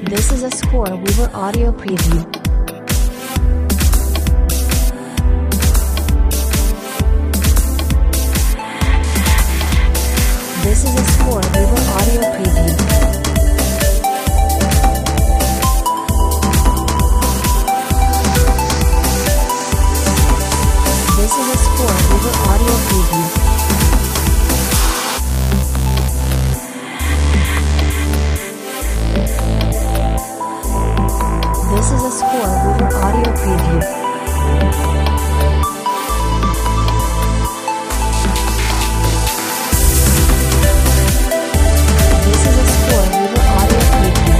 This is a Score Weaver audio preview. This is a Score Weaver audio preview. This is a Score Weaver audio preview. This is a Score Weaver audio preview. This is a Score Weaver audio preview.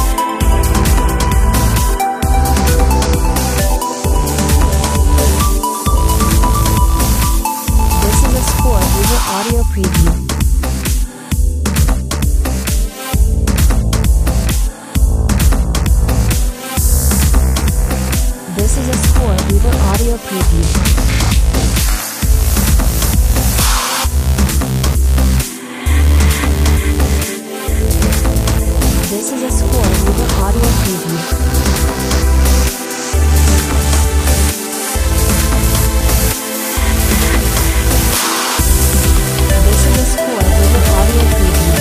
This is a Score Weaver audio preview. This is a Score Weaver audio preview. This is a Score Weaver audio preview. This is a Score Weaver audio preview.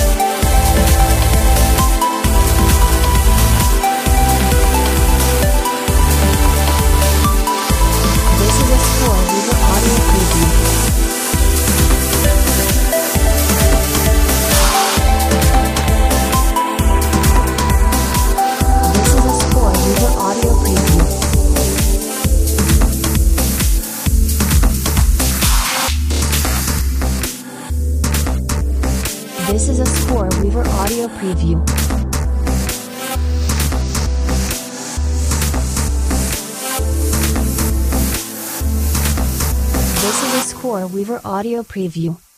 This is a Score Weaver audio preview. This is a Score Weaver audio preview. This is a Score Weaver audio preview. This is a Score Weaver audio preview.